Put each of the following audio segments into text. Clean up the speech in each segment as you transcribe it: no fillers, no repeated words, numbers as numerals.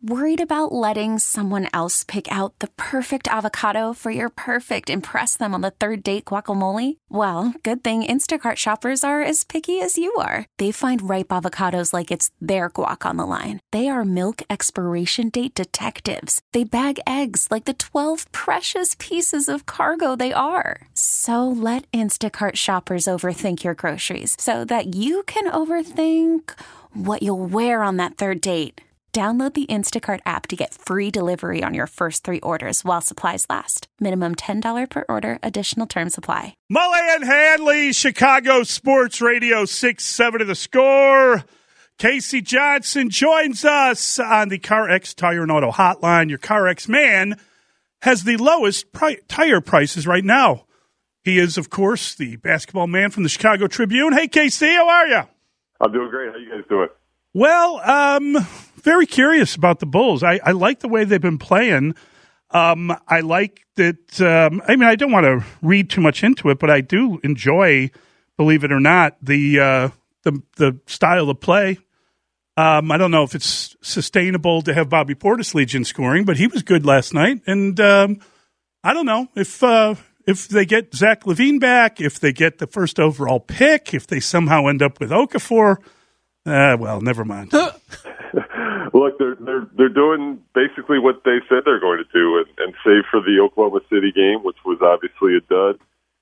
Worried about letting someone else pick out the perfect avocado for your perfect impress them on the third date guacamole? Well, good thing Instacart shoppers are as picky as you are. They find ripe avocados like it's their guac on the line. They are milk expiration date detectives. They bag eggs like the 12 precious pieces of cargo they are. So let Instacart shoppers overthink your groceries so that you can overthink what you'll wear on that third date. Download the Instacart app to get free delivery on your first 3 orders while supplies last. Minimum $10 per order. Additional terms apply. Mully and Hanley, Chicago Sports Radio 6-7 of the Score. Casey Johnson joins us on the CarX Tire and Auto Hotline. Your CarX man has the lowest tire prices right now. He is, of course, the basketball man from the Chicago Tribune. Hey, Casey, how are you? I'm doing great. How you guys doing? Well, very curious about the Bulls. I like the way they've been playing. I like that. I don't want to read too much into it, but I do enjoy, believe it or not, the style of play. I don't know if it's sustainable to have Bobby Portis lead scoring, but he was good last night. And I don't know if they get Zach LaVine back, if they get the first overall pick, if they somehow end up with Okafor. Well, never mind. Look, they're doing basically what they said they're going to do, and save for the Oklahoma City game, which was obviously a dud.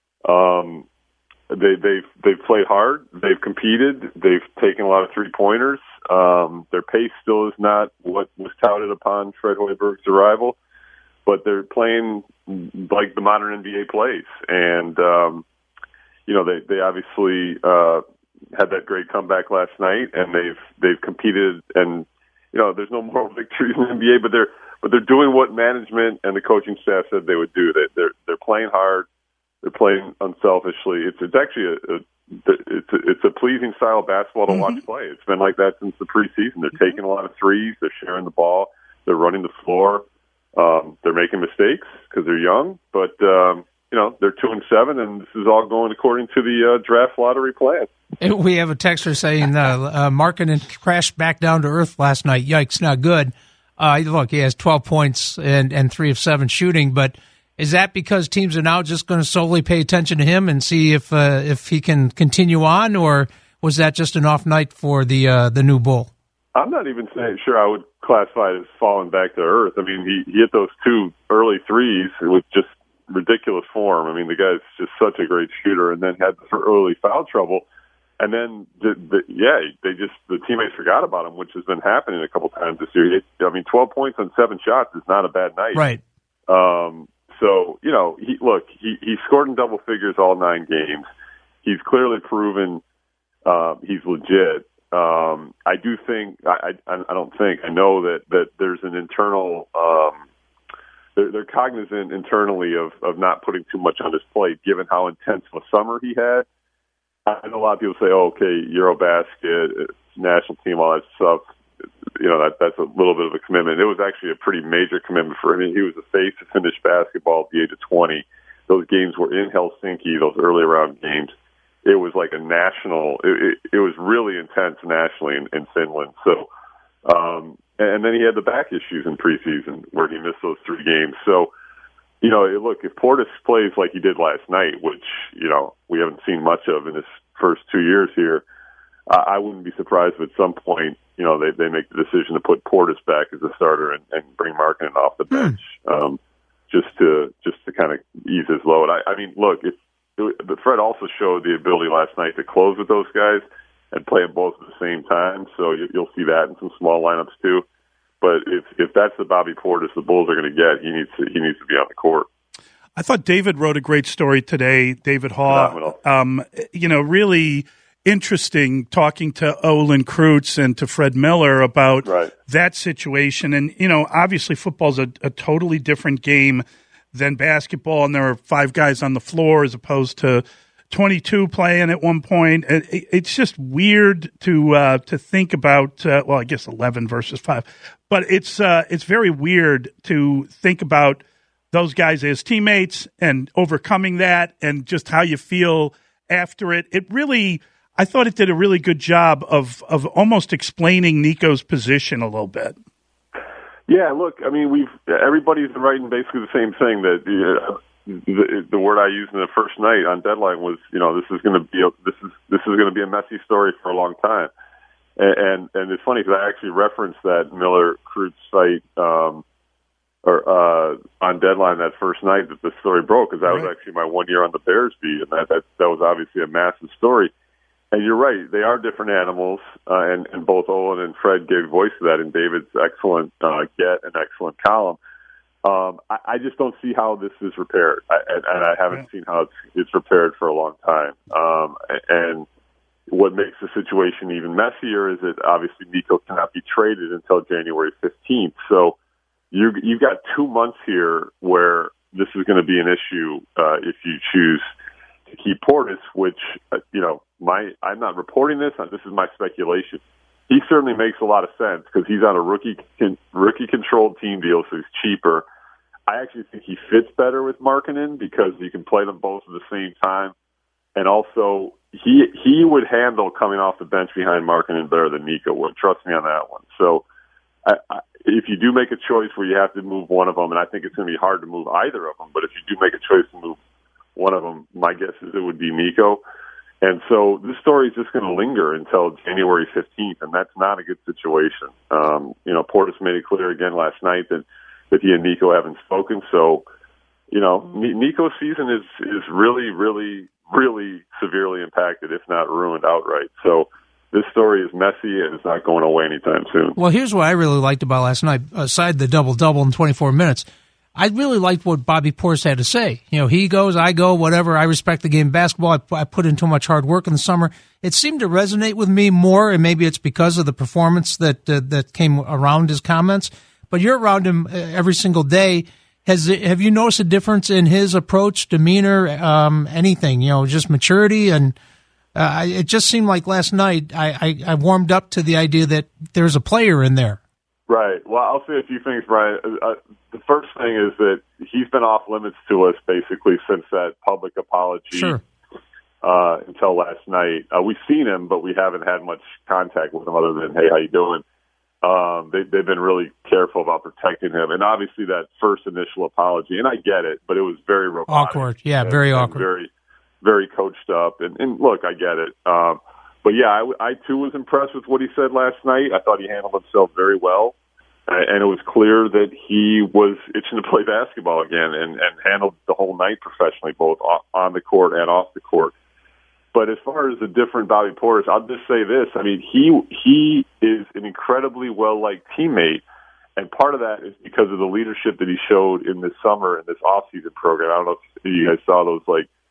They've played hard. They've competed. They've taken a lot of 3-pointers. Their pace still is not what was touted upon Fred Hoiberg's arrival, but they're playing like the modern NBA plays, and they obviously had that great comeback last night, and they've competed, and there's no moral victories in the NBA, but they're doing what management and the coaching staff said they would do. They're playing hard, they're playing unselfishly. It's actually it's a pleasing style of basketball to watch play. It's been like that since the preseason. They're taking a lot of threes, they're sharing the ball, they're running the floor. They're making mistakes because they're young, but they're 2-7, and this is all going according to the draft lottery plan. We have a texter saying Markkanen crashed back down to earth last night. Yikes, not good. Look, he has 12 points and 3 of 7 shooting, but is that because teams are now just going to solely pay attention to him and see if he can continue on, or was that just an off night for the new Bull? I'm not even sure I would classify it as falling back to earth. I mean, he hit those 2 early threes with just ridiculous form. I mean, the guy's just such a great shooter, and then had the early foul trouble. And then, the teammates forgot about him, which has been happening a couple times this year. 12 points on 7 shots is not a bad night. Right. So, he scored in double figures all 9 games. He's clearly proven he's legit. I do think, I know that there's an internal, they're cognizant internally of not putting too much on his plate, given how intense of a summer he had. I know a lot of people say, Eurobasket, national team, all that stuff. That's a little bit of a commitment. It was actually a pretty major commitment for him. He was the face of Finnish basketball at the age of 20. Those games were in Helsinki, those early round games. It was like a national, it was really intense nationally in Finland. So, and then he had the back issues in preseason where he missed those 3 games. So, look, if Portis plays like he did last night, which, we haven't seen much of in his first 2 years here, I wouldn't be surprised if at some point, they make the decision to put Portis back as a starter and bring Markkanen off the bench, just to kind of ease his load. I mean, look, but Fred also showed the ability last night to close with those guys and play them both at the same time. So you'll see that in some small lineups too. But if that's the Bobby Portis the Bulls are going to get, he needs to be on the court. I thought David wrote a great story today, David Haw. Really interesting talking to Olin Kreutz and to Fred Miller about that situation. And, obviously football's a totally different game than basketball, and there are 5 guys on the floor as opposed to 22 playing at one point. It's just weird to think about. I guess 11 versus 5, but it's very weird to think about those guys as teammates and overcoming that, and just how you feel after it. It really, I thought it did a really good job of almost explaining Nico's position a little bit. Yeah, look, I mean, everybody's writing basically the same thing. That the word I used in the first night on Deadline was, this is going to be a messy story for a long time. And it's funny because I actually referenced that Miller-Kreutz fight on Deadline that first night that the story broke, because that was actually my 1 year on the Bears beat, and that was obviously a massive story. And you're right; they are different animals, and both Olin and Fred gave voice to that in David's excellent get and excellent column. I just don't see how this is repaired, and I haven't seen how it's repaired for a long time. And what makes the situation even messier is that obviously Nico cannot be traded until January 15th. So you've got 2 months here where this is going to be an issue if you choose to keep Portis, which I'm not reporting this. This is my speculation. He certainly makes a lot of sense because he's on a rookie-controlled team deal, so he's cheaper. I actually think he fits better with Markkanen because you can play them both at the same time. And also, he would handle coming off the bench behind Markkanen better than Nico would. Trust me on that one. So if you do make a choice where you have to move one of them, and I think it's going to be hard to move either of them, but if you do make a choice to move one of them, my guess is it would be Nico. And so this story is just going to linger until January 15th, and that's not a good situation. Portis made it clear again last night that he and Nico haven't spoken. So, Nico's season is really, really, really severely impacted, if not ruined outright. So this story is messy, and it's not going away anytime soon. Well, here's what I really liked about last night, aside the double-double in 24 minutes. I really liked what Bobby Portis had to say. He goes, I go, whatever. I respect the game of basketball. I put in too much hard work in the summer. It seemed to resonate with me more, and maybe it's because of the performance that came around his comments. But you're around him every single day. Have you noticed a difference in his approach, demeanor, anything? Just maturity, and it just seemed like last night I warmed up to the idea that there's a player in there. Right. Well, I'll say a few things, Brian. The first thing is that he's been off limits to us basically since that public apology. Sure. Until last night. We've seen him, but we haven't had much contact with him other than, hey, how you doing? They've been really careful about protecting him. And obviously that first initial apology, and I get it, but it was very robotic. Awkward. Yeah, very awkward. Very, very coached up. And look, I get it. But yeah, I too was impressed with what he said last night. I thought he handled himself very well. And it was clear that he was itching to play basketball again and handled the whole night professionally, both on the court and off the court. But as far as the different Bobby Portis, I'll just say this. I mean, he is an incredibly well-liked teammate, and part of that is because of the leadership that he showed in this summer in this off-season program. I don't know if you guys saw those,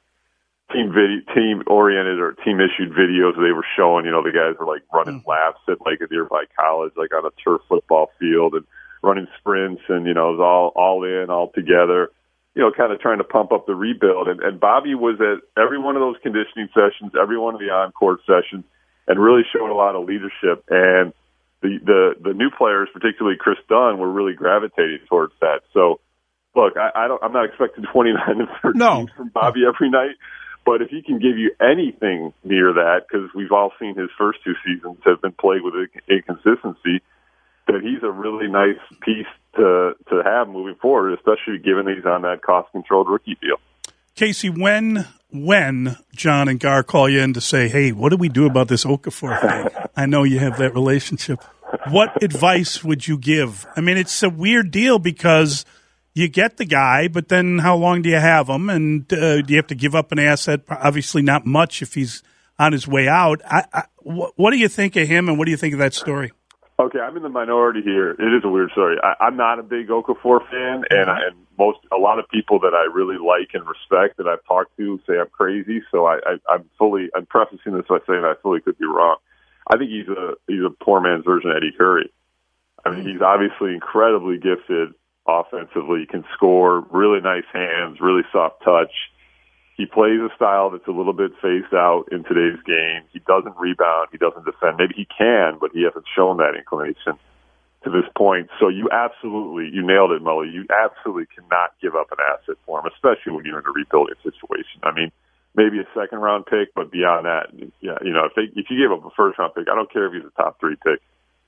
team-oriented or team-issued videos they were showing. The guys were, running laps at, a nearby college, on a turf football field and running sprints, and, it was all in, all together, kind of trying to pump up the rebuild. And Bobby was at every one of those conditioning sessions, every one of the on-court sessions, and really showed a lot of leadership. And the new players, particularly Chris Dunn, were really gravitating towards that. So, look, I'm not expecting 29 and 13 from Bobby every night. But if he can give you anything near that, because we've all seen his first two seasons have been played with inconsistency, that he's a really nice piece to have moving forward, especially given that he's on that cost-controlled rookie deal. Casey, when John and Gar call you in to say, hey, what do we do about this Okafor thing? I know you have that relationship. What advice would you give? I mean, it's a weird deal because you get the guy, but then how long do you have him? And do you have to give up an asset? Obviously not much if he's on his way out. What do you think of him, and what do you think of that story? Okay, I'm in the minority here. It is a weird story. I'm not a big Okafor fan, and a lot of people that I really like and respect that I've talked to say I'm crazy. So I'm prefacing this by saying I fully could be wrong. I think he's a poor man's version of Eddie Curry. I mean, he's obviously incredibly gifted offensively, can score, really nice hands, really soft touch. He plays a style that's a little bit phased out in today's game. He doesn't rebound. He doesn't defend. Maybe he can, but he hasn't shown that inclination to this point. So you nailed it, Mully. You absolutely cannot give up an asset for him, especially when you're in a rebuilding situation. I mean, maybe a second-round pick, but beyond that, if you gave up a first-round pick, I don't care if he's a top 3 pick.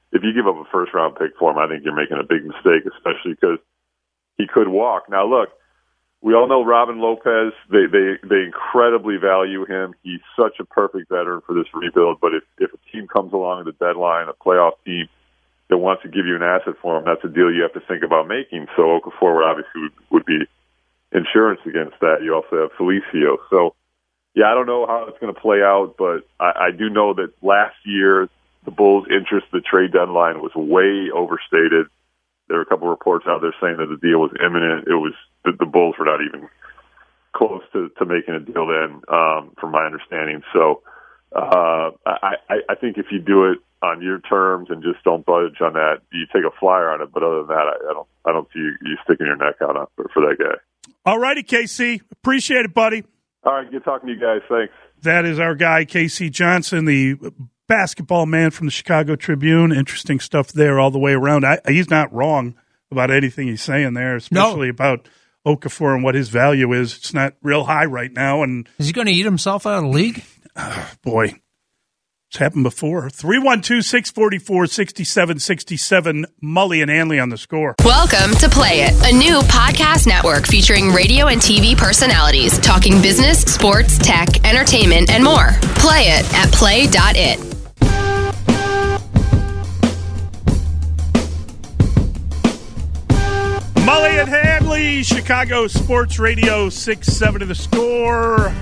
if you give up a first-round pick for him, I think you're making a big mistake, especially because he could walk. Now, look, we all know Robin Lopez. They incredibly value him. He's such a perfect veteran for this rebuild. But if a team comes along at the deadline, a playoff team that wants to give you an asset for him, that's a deal you have to think about making. So Okafor obviously would be insurance against that. You also have Felicio. So, yeah, I don't know how it's going to play out, but I do know that last year the Bulls' interest in the trade deadline was way overstated. There were a couple of reports out there saying that the deal was imminent. It was the Bulls were not even close to making a deal then, from my understanding. So I think if you do it on your terms and just don't budge on that, you take a flyer on it. But other than that, I don't see you sticking your neck out for that guy. All righty, KC. Appreciate it, buddy. All right, good talking to you guys. Thanks. That is our guy, KC Johnson, the basketball man from the Chicago Tribune. Interesting stuff there all the way around. He's not wrong about anything he's saying there, especially about Okafor and what his value is. It's not real high right now. And is he going to eat himself out of the league? Boy, it's happened before. 312-644-6767. Mully and Hanley on the Score. Welcome to Play It, a new podcast network featuring radio and TV personalities talking business, sports, tech, entertainment, and more. Play it at play.it. Mully and Hanley, Chicago Sports Radio 6-7 to the Score.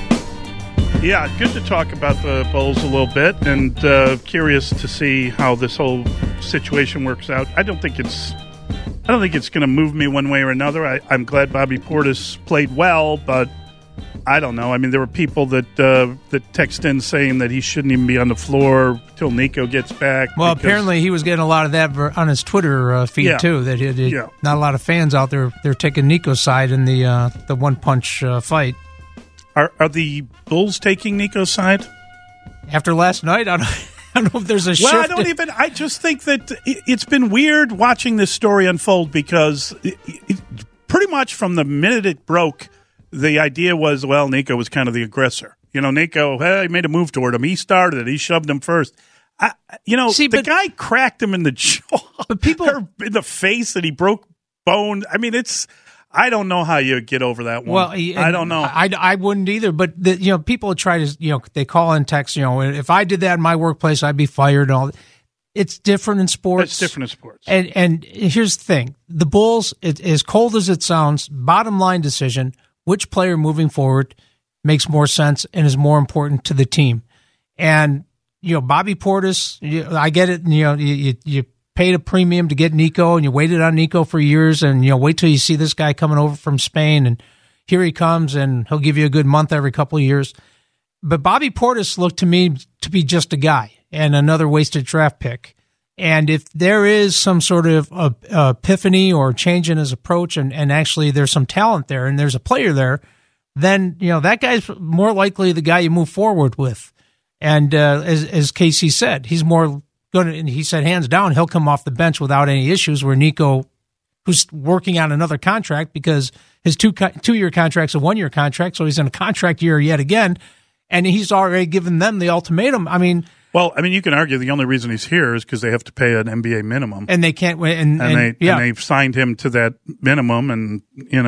Yeah, good to talk about the Bulls a little bit, and curious to see how this whole situation works out. I don't think it's going to move me one way or another. I'm glad Bobby Portis played well, but I don't know. I mean, there were people that text in saying that he shouldn't even be on the floor till Nico gets back. Well, apparently he was getting a lot of that on his Twitter feed too. That not a lot of fans out there. They're taking Nico's side in the one punch fight. Are the Bulls taking Nico's side? After last night, I don't know if there's a shift. Well, I just think that it's been weird watching this story unfold because pretty much from the minute it broke, the idea was, well, Nico was kind of the aggressor. Nico, he made a move toward him. He started it. He shoved him first. The guy cracked him in the jaw, but people in the face, and he broke bone. I mean, I don't know how you get over that one. Well, I don't know. I wouldn't either. But people try to they call and text. If I did that in my workplace, I'd be fired. And all. It's different in sports. It's different in sports. And here's the thing: the Bulls, as cold as it sounds, bottom line decision: which player moving forward makes more sense and is more important to the team. And Bobby Portis, I get it. You paid a premium to get Nico, and you waited on Nico for years, and wait till you see this guy coming over from Spain, and here he comes, and he'll give you a good month every couple of years. But Bobby Portis looked to me to be just a guy and another wasted draft pick. And if there is some sort of epiphany or change in his approach, and actually there's some talent there, and there's a player there, then that guy's more likely the guy you move forward with. And as Casey said, he's more and he said hands down he'll come off the bench without any issues, where Nico, who's working on another contract because his 2-year contract's a 1-year contract, so he's in a contract year yet again, and he's already given them the ultimatum. Well, you can argue the only reason he's here is because they have to pay an NBA minimum, and they can't. And they've signed him to that minimum, and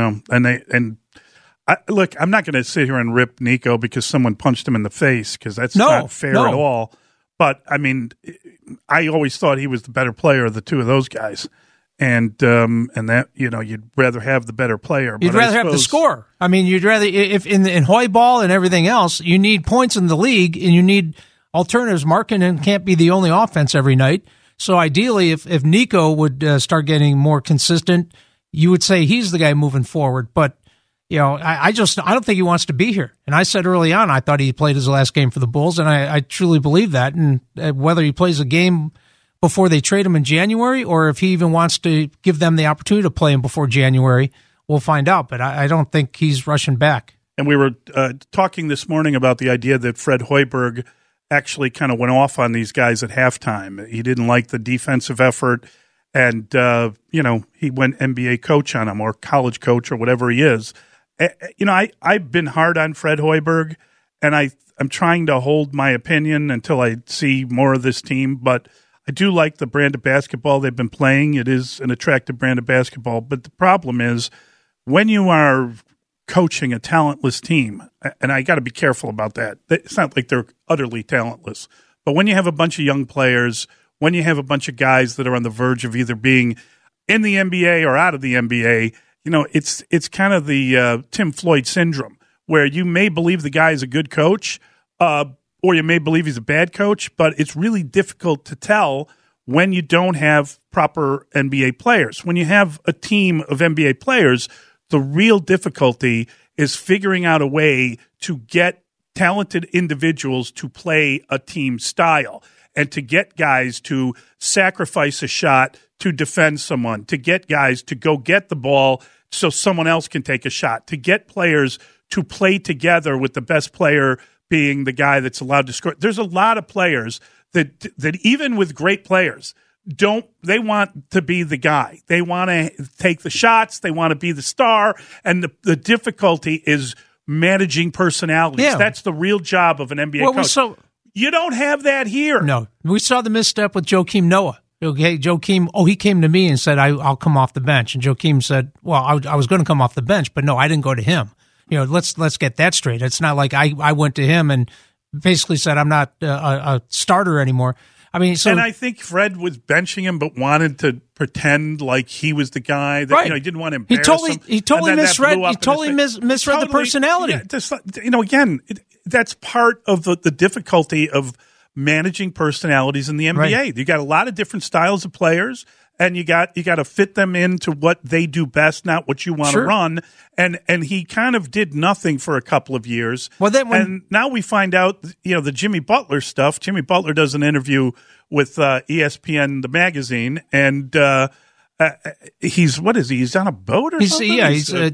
look, I'm not going to sit here and rip Nico because someone punched him in the face, because that's not fair at all. But I always thought he was the better player of the two of those guys, and that you'd rather have the better player. You'd rather have the scorer. You'd rather, if in Hoy ball and everything else, you need points in the league, and you need alternatives. Markkanen can't be the only offense every night. So ideally, if Nico would start getting more consistent, you would say he's the guy moving forward. But I don't think he wants to be here. And I said early on, I thought he played his last game for the Bulls, and I truly believe that. And whether he plays a game before they trade him in January, or if he even wants to give them the opportunity to play him before January, we'll find out. But I don't think he's rushing back. And we were talking this morning about the idea that Fred Hoiberg actually kind of went off on these guys at halftime. He didn't like the defensive effort, and he went NBA coach on him, or college coach, or whatever he is. I've been hard on Fred Hoiberg, and I'm trying to hold my opinion until I see more of this team. But I do like the brand of basketball they've been playing. It is an attractive brand of basketball. But the problem is when you are coaching a talentless team, and I got to be careful about that. It's not like they're utterly talentless. But when you have a bunch of young players, when you have a bunch of guys that are on the verge of either being in the NBA or out of the NBA, it's kind of the Tim Floyd syndrome, where you may believe the guy is a good coach, or you may believe he's a bad coach, but it's really difficult to tell when you don't have proper NBA players. When you have a team of NBA players, the real difficulty is figuring out a way to get talented individuals to play a team style and to get guys to sacrifice a shot to defend someone, to get guys to go get the ball so someone else can take a shot, to get players to play together with the best player being the guy that's allowed to score. There's a lot of players that even with great players, they want to be the guy. They want to take the shots. They want to be the star. And the difficulty is managing personalities. Yeah. That's the real job of an NBA coach. You don't have that here. No. We saw the misstep with Joakim Noah. Okay, Joakim, he came to me and said, I'll come off the bench. And Joakim said, well, I was going to come off the bench, but no, I didn't go to him. Let's get that straight. It's not like I went to him and basically said I'm not a starter anymore. I mean, and I think Fred was benching him, but wanted to pretend like he was the guy that he didn't want to embarrass him. He totally misread. He totally misread the personality. Yeah, again, that's part of the difficulty of managing personalities in the NBA. Right. You got a lot of different styles of players. And you got to fit them into what they do best, not what you want to run. And he kind of did nothing for a couple of years. Well, and now we find out, the Jimmy Butler stuff. Jimmy Butler does an interview with ESPN, the magazine, and he's He's on a boat or something? Yeah,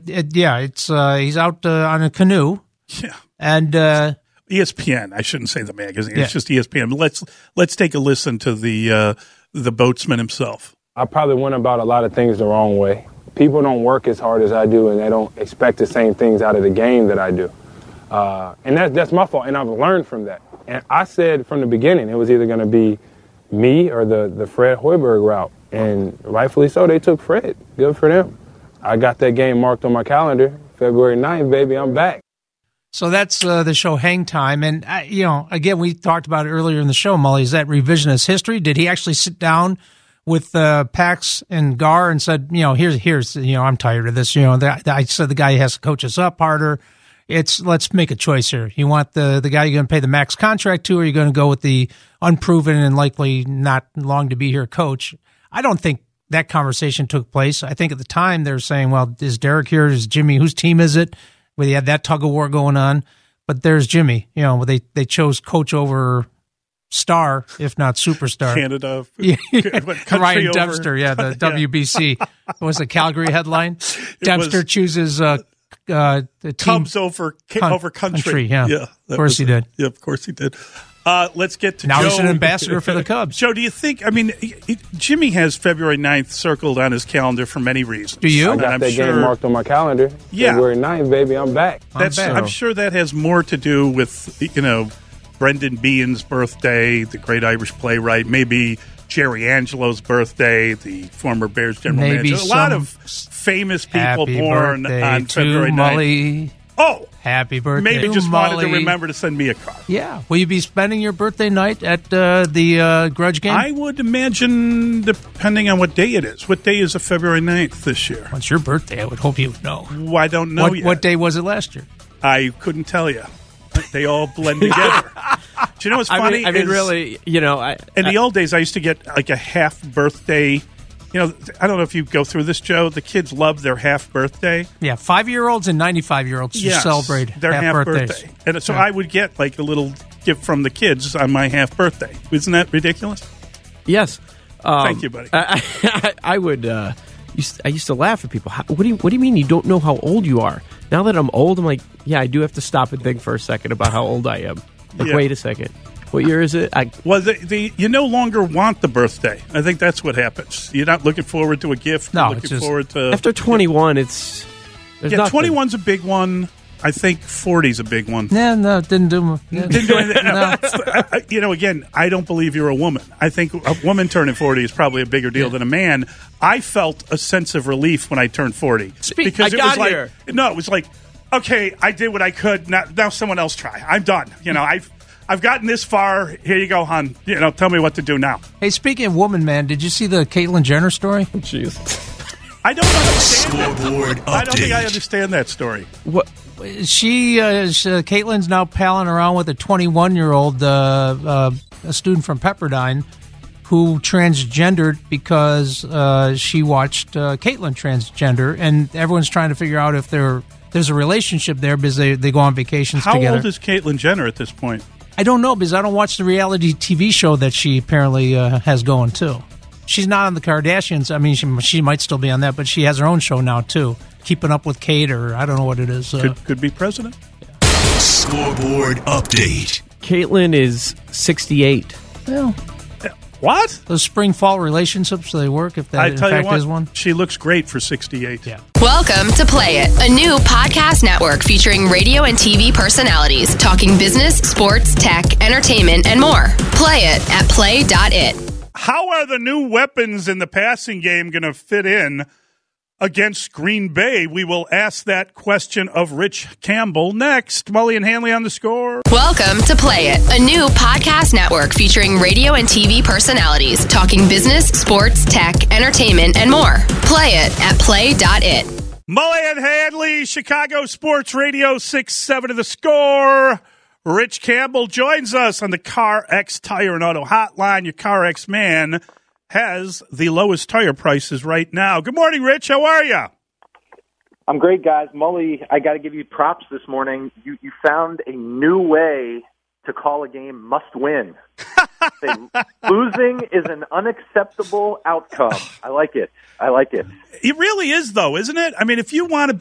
he's out on a canoe. Yeah, and ESPN. I shouldn't say the magazine. It's just ESPN. Let's take a listen to the boatsman himself. I probably went about a lot of things the wrong way. People don't work as hard as I do, and they don't expect the same things out of the game that I do. And that's my fault, and I've learned from that. And I said from the beginning it was either going to be me or the Fred Hoiberg route, and rightfully so, they took Fred. Good for them. I got that game marked on my calendar, February 9th, baby, I'm back. So that's the show Hang Time. And, again, we talked about it earlier in the show, Mully. Is that revisionist history? Did he actually sit down with Pax and Gar and said, here's I'm tired of this. I said the guy has to coach us up harder. Let's make a choice here. You want the guy you're going to pay the max contract to, or you're going to go with the unproven and likely not long to be here coach? I don't think that conversation took place. I think at the time they're saying, well, is Derek here? Is Jimmy? Whose team is it? Where they had that tug of war going on. But there's Jimmy. They chose coach over star, if not superstar. Canada. Ryan Dempster, the WBC. What was the Calgary headline? Dempster chooses the team. Cubs over country. Yeah, of course he did. Yeah, of course he did. Let's get to now Joe. He's an ambassador for the Cubs. Joe, do you think, Jimmy has February 9th circled on his calendar for many reasons. Do you? I got that game marked on my calendar. February 9th, baby, I'm back. I'm sure that has more to do with, Brendan Behan's birthday, the great Irish playwright, maybe Jerry Angelo's birthday, the former Bears general manager. A lot of famous people born on February 9th. Mully. Oh, happy birthday! Maybe just Mully. wanted to remember to send me a card. Yeah, will you be spending your birthday night at the Grudge game? I would imagine, depending on what day it is. What day is the February 9th this year? What's your birthday? I would hope you would know. Well, I don't know yet. What day was it last year? I couldn't tell you. They all blend together. Do you know what's funny? Really, in the old days, I used to get like a half birthday. I don't know if you go through this, Joe. The kids love their half birthday. Yeah, 5-year-olds and 95-year-olds celebrate their half birthdays. Birthday. And so I would get like a little gift from the kids on my half birthday. Isn't that ridiculous? Yes. Thank you, buddy. I would. I used to laugh at people. What do you mean you don't know how old you are? Now that I'm old, I'm like, yeah, I do have to stop and think for a second about how old I am. Wait a second. What year is it? You no longer want the birthday. I think that's what happens. You're not looking forward to a gift. No, you're looking forward to... After 21, it's... 21's a big one. I think 40 is a big one. Yeah, no, didn't do anything. No. Again, I don't believe you're a woman. I think a woman turning 40 is probably a bigger deal than a man. I felt a sense of relief when I turned 40 because it was like, okay, I did what I could. Now someone else try. I'm done. I've gotten this far. Here you go, hon. Tell me what to do now. Hey, speaking of woman, man, did you see the Caitlyn Jenner story? Jeez. I don't understand. Scoreboard update. I don't think I understand that story. What? Caitlin's now palling around with a 21-year-old a student from Pepperdine who transgendered because she watched Caitlyn transgender, and everyone's trying to figure out if there's a relationship there because they go on vacations together. How old is Caitlyn Jenner at this point? I don't know because I don't watch the reality TV show that she apparently has going too. She's not on the Kardashians. I mean, she might still be on that, but she has her own show now too. Keeping Up with Kate, or I don't know what it is. Could be president. Scoreboard update. Caitlyn is 68. Well, what? Those spring-fall relationships, they work if that in fact is one. She looks great for 68. Yeah. Welcome to Play It, a new podcast network featuring radio and TV personalities talking business, sports, tech, entertainment, and more. Play it at play.it. How are the new weapons in the passing game going to fit in against Green Bay? We will ask that question of Rich Campbell next. Mully and Hanley on the Score. Welcome to Play It, a new podcast network featuring radio and TV personalities talking business, sports, tech, entertainment, and more. Play it at play.it. Mully and Hanley, Chicago Sports Radio 6-7 to the Score. Rich Campbell joins us on the CarX Tire and Auto Hotline. Your CarX man has the lowest tire prices right now. Good morning, Rich. How are you? I'm great, guys. Mully, I got to give you props this morning. You found a new way to call a game must win. Losing is an unacceptable outcome. I like it. It really is, though, isn't it? I mean, if you want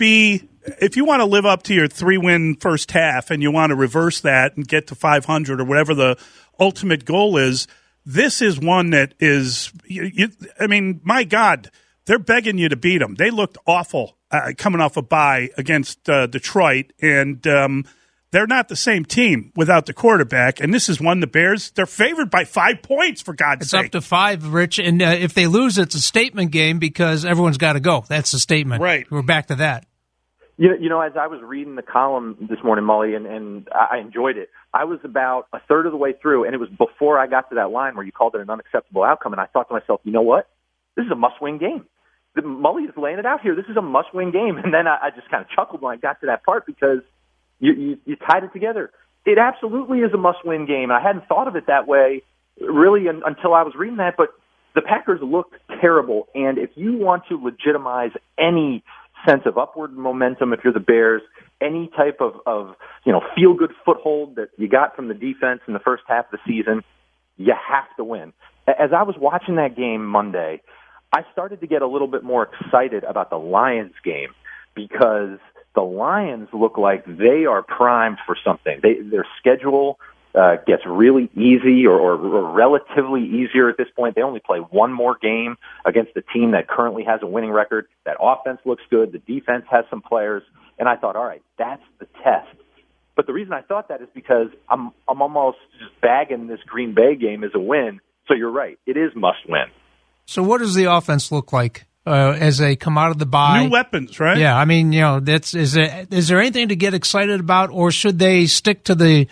to live up to your 3-win first half and you want to reverse that and get to 500 or whatever the ultimate goal is, this is one that is, I mean, my God, they're begging you to beat them. They looked awful coming off a bye against Detroit, and they're not the same team without the quarterback. And this is one, the Bears, they're favored by 5 points, for God's sake. It's up to 5, Rich, and if they lose, it's a statement game because everyone's got to go. That's the statement. Right. We're back to that. You know, as I was reading the column this morning, Mully, and I enjoyed it, I was about a third of the way through, and it was before I got to that line where you called it an unacceptable outcome, and I thought to myself, you know what? This is a must-win game. Mully is laying it out here. This is a must-win game. And then I just kind of chuckled when I got to that part because you tied it together. It absolutely is a must-win game. I hadn't thought of it that way really until I was reading that, but the Packers looked terrible, and if you want to legitimize any sense of upward momentum, if you're the Bears, any type of feel-good foothold that you got from the defense in the first half of the season, you have to win. As I was watching that game Monday, I started to get a little bit more excited about the Lions game because the Lions look like they are primed for something. Their schedule gets really easy or relatively easier at this point. They only play one more game against the team that currently has a winning record. That offense looks good. The defense has some players. And I thought, all right, that's the test. But the reason I thought that is because I'm almost just bagging this Green Bay game as a win. So you're right. It is must win. So what does the offense look like as they come out of the bye? New weapons, right? Yeah, I mean, is there anything to get excited about, or should they stick to the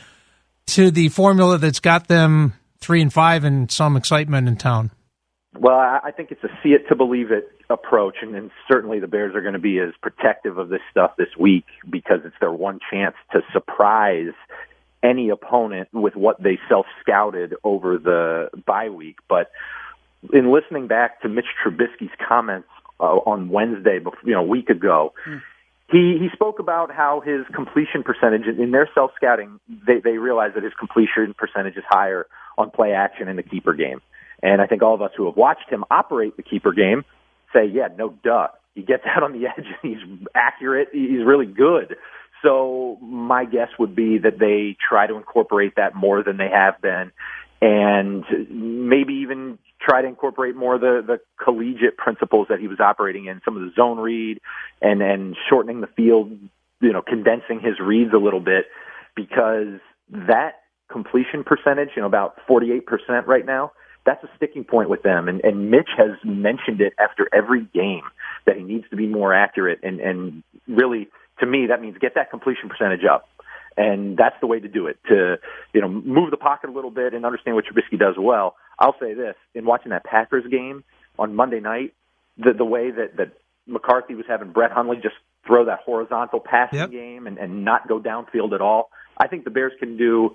formula that's got them 3-5 and some excitement in town? Well, I think it's a see it to believe it approach, and certainly the Bears are going to be as protective of this stuff this week because it's their one chance to surprise any opponent with what they self-scouted over the bye week. But in listening back to Mitch Trubisky's comments on Wednesday, a week ago, he spoke about how his completion percentage, in their self-scouting, they realized that his completion percentage is higher on play action in the keeper game. And I think all of us who have watched him operate the keeper game say, yeah, no duh. He gets out on the edge, he's accurate, he's really good. So my guess would be that they try to incorporate that more than they have been, and maybe even try to incorporate more the collegiate principles that he was operating in, some of the zone read and shortening the field condensing his reads a little bit, because that completion percentage, about 48% right now, that's a sticking point with them. And Mitch has mentioned it after every game that he needs to be more accurate. And really, to me, that means get that completion percentage up. And that's the way to do it, to, move the pocket a little bit and understand what Trubisky does well. I'll say this, in watching that Packers game on Monday night, the way that McCarthy was having Brett Hundley just throw that horizontal passing game and not go downfield at all, I think the Bears can do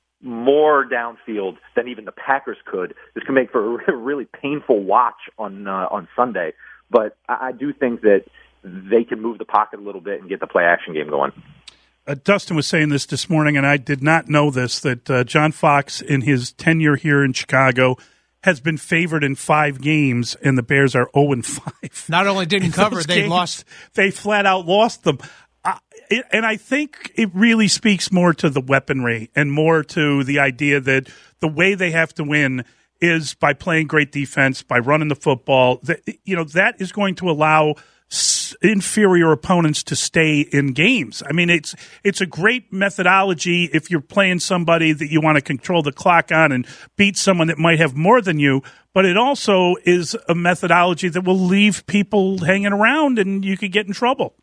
more downfield than even the Packers could. This can make for a really painful watch on Sunday. But I do think that they can move the pocket a little bit and get the play action game going. Dustin was saying this morning, and I did not know this, that John Fox, in his tenure here in Chicago, has been favored in 5 games, and the Bears are 0-5. Not only didn't cover, they lost. They flat out lost them. And I think it really speaks more to the weaponry and more to the idea that the way they have to win is by playing great defense, by running the football. That is going to allow inferior opponents to stay in games. I mean, it's a great methodology if you're playing somebody that you want to control the clock on and beat someone that might have more than you, but it also is a methodology that will leave people hanging around and you could get in trouble.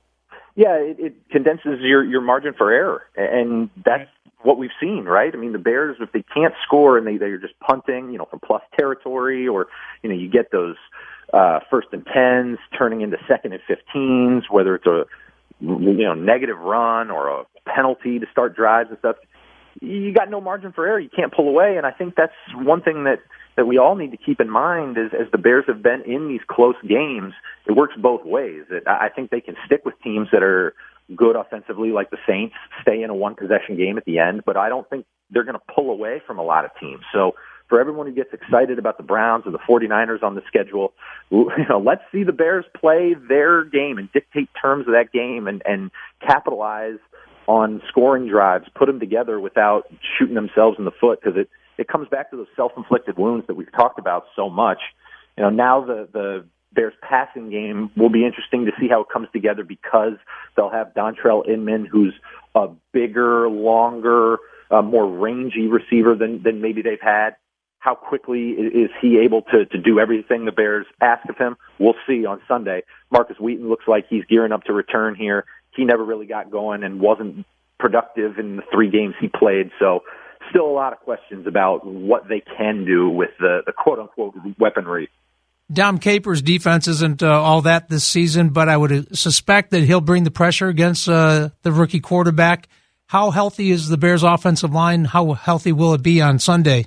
Yeah, it condenses your margin for error, and that's what we've seen, right? I mean, the Bears, if they can't score and they're just punting, from plus territory, or, you get those first and 10s turning into second and 15s, whether it's a negative run or a penalty to start drives and stuff, you got no margin for error. You can't pull away, and I think that's one thing that we all need to keep in mind is, as the Bears have been in these close games, it works both ways. I think they can stick with teams that are good offensively, like the Saints, stay in a one-possession game at the end, but I don't think they're going to pull away from a lot of teams. So for everyone who gets excited about the Browns or the 49ers on the schedule, let's see the Bears play their game and dictate terms of that game and capitalize on scoring drives, put them together without shooting themselves in the foot, because it comes back to those self-inflicted wounds that we've talked about so much. Now the Bears passing game will be interesting to see how it comes together, because they'll have Dontrell Inman, who's a bigger, longer, more rangy receiver than maybe they've had. How quickly is he able to do everything the Bears ask of him? We'll see on Sunday. Marcus Wheaton looks like he's gearing up to return here. He never really got going and wasn't productive in the 3 games he played, so still a lot of questions about what they can do with the quote-unquote weaponry. Dom Capers' defense isn't all that this season, but I would suspect that he'll bring the pressure against the rookie quarterback. How healthy is the Bears' offensive line? How healthy will it be on Sunday?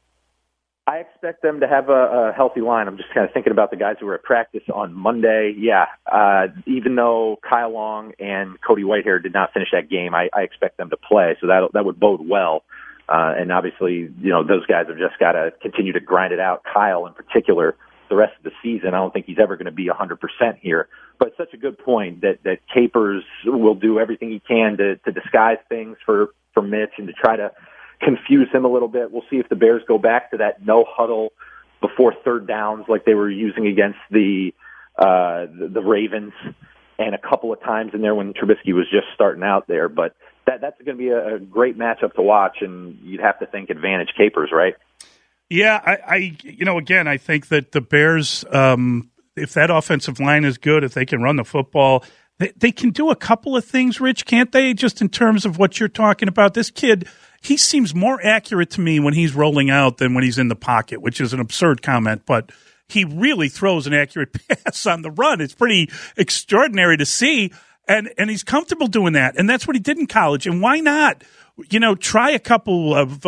I expect them to have a healthy line. I'm just kind of thinking about the guys who were at practice on Monday. Yeah, even though Kyle Long and Cody Whitehair did not finish that game, I expect them to play, so that would bode well. And obviously, those guys have just got to continue to grind it out. Kyle in particular, the rest of the season, I don't think he's ever going to be 100% here. But it's such a good point that Capers will do everything he can to disguise things for Mitch and to try to confuse him a little bit. We'll see if the Bears go back to that no huddle before third downs like they were using against the Ravens, and a couple of times in there when Trubisky was just starting out there. But that's going to be a great matchup to watch, and you'd have to think advantage Capers, right? Yeah, again, I think that the Bears, if that offensive line is good, if they can run the football, they can do a couple of things, Rich, can't they? Just in terms of what you're talking about. This kid, he seems more accurate to me when he's rolling out than when he's in the pocket, which is an absurd comment, but he really throws an accurate pass on the run. It's pretty extraordinary to see, and he's comfortable doing that, and that's what he did in college. And why not, try a couple of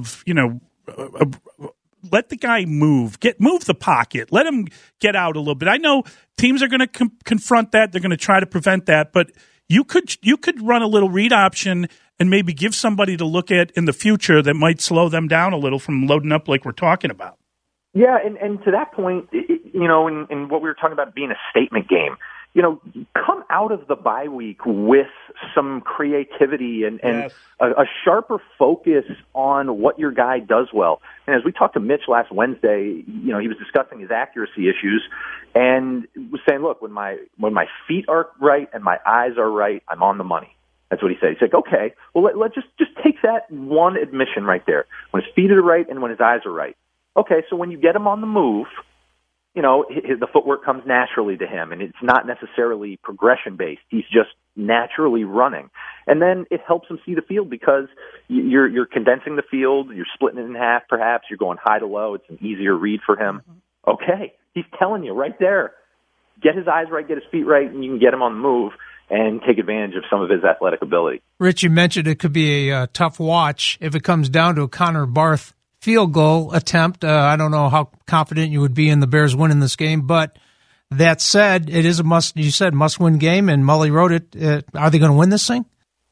let the guy move the pocket, let him get out a little bit. I know teams are going to confront that. They're going to try to prevent that, but you could run a little read option and maybe give somebody to look at in the future that might slow them down a little from loading up like we're talking about. Yeah, and to that point, in what we were talking about being a statement game, come out of the bye week with some creativity and yes. a sharper focus on what your guy does well. And as we talked to Mitch last Wednesday, he was discussing his accuracy issues and was saying, look, when my feet are right and my eyes are right, I'm on the money. That's what he said. He's like, okay, well, let's just take that one admission right there. When his feet are right and when his eyes are right. Okay, so when you get him on the move, the footwork comes naturally to him, and it's not necessarily progression-based. He's just naturally running. And then it helps him see the field because you're condensing the field, you're splitting it in half perhaps, you're going high to low. It's an easier read for him. Okay, he's telling you right there. Get his eyes right, get his feet right, and you can get him on the move and take advantage of some of his athletic ability. Rich, you mentioned it could be a tough watch if it comes down to a Connor Barth field goal attempt. I don't know how confident you would be in the Bears winning this game, but that said, it is a must-win game, and Mully wrote it. Are they going to win this thing?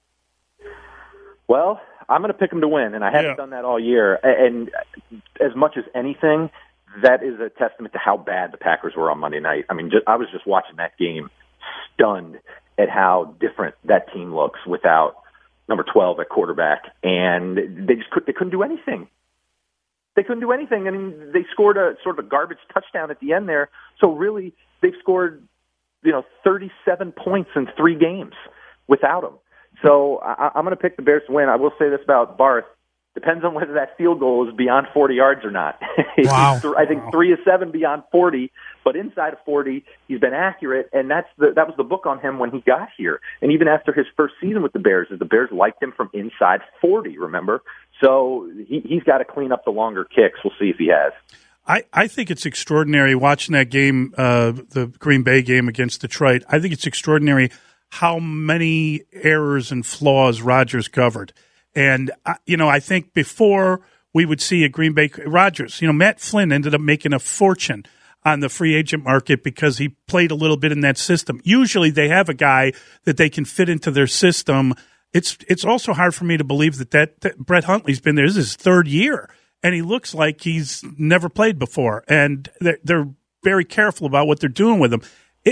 Well, I'm going to pick them to win, and I haven't done that all year. And as much as anything, that is a testament to how bad the Packers were on Monday night. I mean, I was just watching that game stunned at how different that team looks without number 12 at quarterback, and they couldn't do anything. They couldn't do anything. I mean, they scored a sort of a garbage touchdown at the end there. So really, they've scored, 37 points in 3 games without him. So I'm going to pick the Bears to win. I will say this about Barth. Depends on whether that field goal is beyond 40 yards or not. Wow. I think 3 of 7 beyond 40, but inside of 40, he's been accurate, and that was the book on him when he got here. And even after his first season with the Bears liked him from inside 40, remember? So he's got to clean up the longer kicks. We'll see if he has. I think it's extraordinary watching that game, the Green Bay game against Detroit. I think it's extraordinary how many errors and flaws Rodgers covered. And, I think before we would see a Green Bay Rodgers, Matt Flynn ended up making a fortune on the free agent market because he played a little bit in that system. Usually they have a guy that they can fit into their system. It's also hard for me to believe that Brett Huntley's been there. This is his 3rd year, and he looks like he's never played before. And they're very careful about what they're doing with him.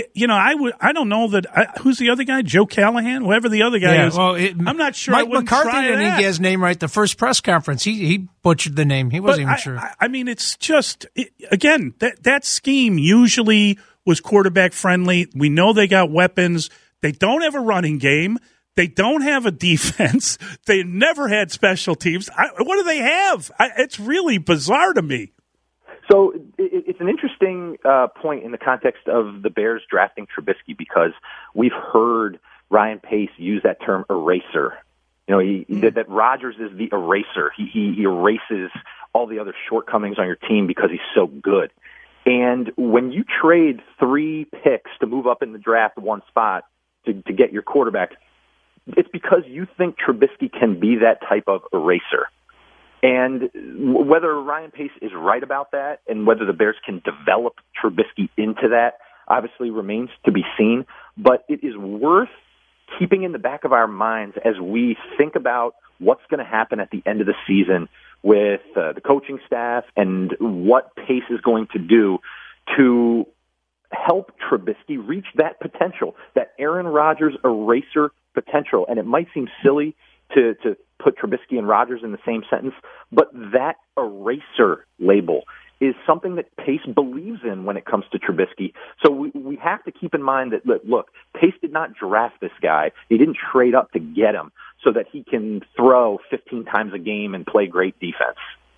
I don't know who's the other guy? Joe Callahan, whoever the other guy is. Well, I'm not sure. Mike McCarthy didn't get his name right the first press conference. He butchered the name. He wasn't even sure. I mean, it's just again that scheme usually was quarterback friendly. We know they got weapons. They don't have a running game. They don't have a defense. They never had special teams. What do they have? It's really bizarre to me. So it's an interesting point in the context of the Bears drafting Trubisky because we've heard Ryan Pace use that term eraser. That Rodgers is the eraser. He erases all the other shortcomings on your team because he's so good. And when you trade 3 picks to move up in the draft 1 spot to get your quarterback, it's because you think Trubisky can be that type of eraser. And whether Ryan Pace is right about that and whether the Bears can develop Trubisky into that obviously remains to be seen. But it is worth keeping in the back of our minds as we think about what's going to happen at the end of the season with the coaching staff and what Pace is going to do to help Trubisky reach that potential, that Aaron Rodgers eraser potential. And it might seem silly to put Trubisky and Rodgers in the same sentence, but that eraser label is something that Pace believes in when it comes to Trubisky. So we have to keep in mind that, look, Pace did not draft this guy. He didn't trade up to get him so that he can throw 15 times a game and play great defense.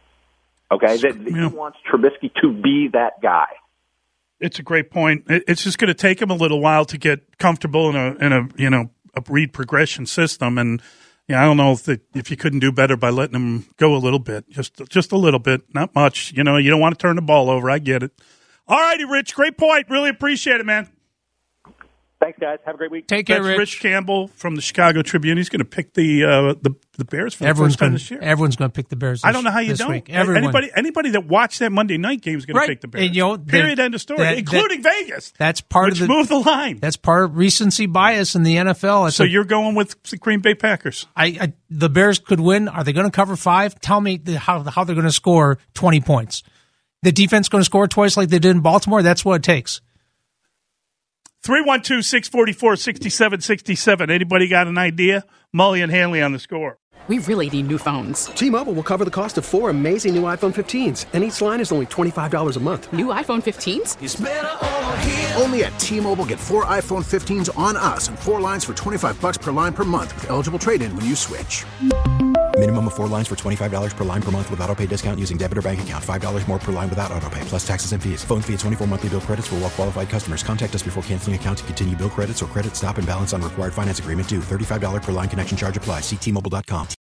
Okay? That he wants Trubisky to be that guy. It's a great point. It's just going to take him a little while to get comfortable in a read progression system. And I don't know if you couldn't do better by letting him go a little bit, just a little bit, not much. You don't want to turn the ball over. I get it. All righty, Rich. Great point. Really appreciate it, man. Thanks, guys. Have a great week. Take care, Rich. Rich Campbell from the Chicago Tribune. He's going to pick the Bears for the first time this year. Everyone's going to pick the Bears. I don't know how you don't. Anybody that watched that Monday night game is going to pick the Bears. And, period. End of story. Including Vegas. That's part of moved the line. That's part of recency bias in the NFL. So you're going with the Green Bay Packers. The Bears could win. Are they going to cover 5? Tell me how they're going to score 20 points. The defense going to score twice like they did in Baltimore. That's what it takes. 312-644-6767. Anybody got an idea? Mully and Hanley on The Score. We really need new phones. T-Mobile will cover the cost of 4 amazing new iPhone 15s, and each line is only $25 a month. New iPhone 15s? It's better over here. Only at T-Mobile, get 4 iPhone 15s on us and 4 lines for $25 per line per month with eligible trade-in when you switch. Minimum of 4 lines for $25 per line per month with auto pay discount using debit or bank account. $5 more per line without auto pay, plus taxes and fees. Phone fee at 24 monthly bill credits for well-qualified customers. Contact us before canceling account to continue bill credits or credit stop and balance on required finance agreement due. $35 per line connection charge applies. See T-Mobile.com.